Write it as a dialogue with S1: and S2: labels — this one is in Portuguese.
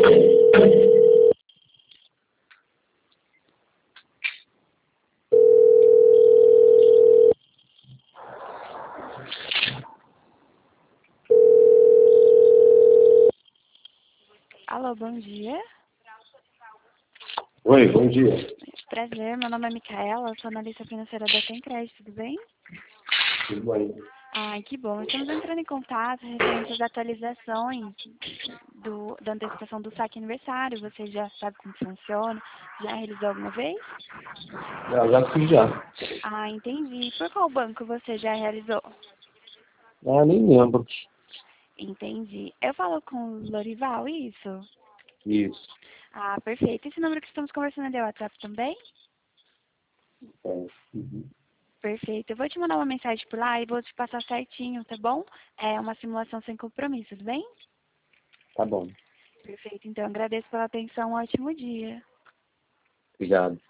S1: Alô, bom dia.
S2: Oi, bom dia.
S1: Prazer, meu nome é Micaela, sou analista financeira da Sencred, tudo bem?
S2: Tudo bem?
S1: Ai, que bom. Estamos entrando em contato referente às atualizações da antecipação do saque aniversário. Você já sabe como funciona? Já realizou alguma vez?
S2: Já fiz já.
S1: Ah, entendi. Por qual banco você já realizou?
S2: Nem lembro.
S1: Entendi. Eu falo com o Lorival, isso?
S2: Isso.
S1: Ah, perfeito. Esse número que estamos conversando é o WhatsApp também?
S2: É. Uhum.
S1: Perfeito. Eu vou te mandar uma mensagem por lá e vou te passar certinho, tá bom? É uma simulação sem compromisso, tudo bem?
S2: Tá bom.
S1: Perfeito. Então, agradeço pela atenção. Um ótimo dia.
S2: Obrigado.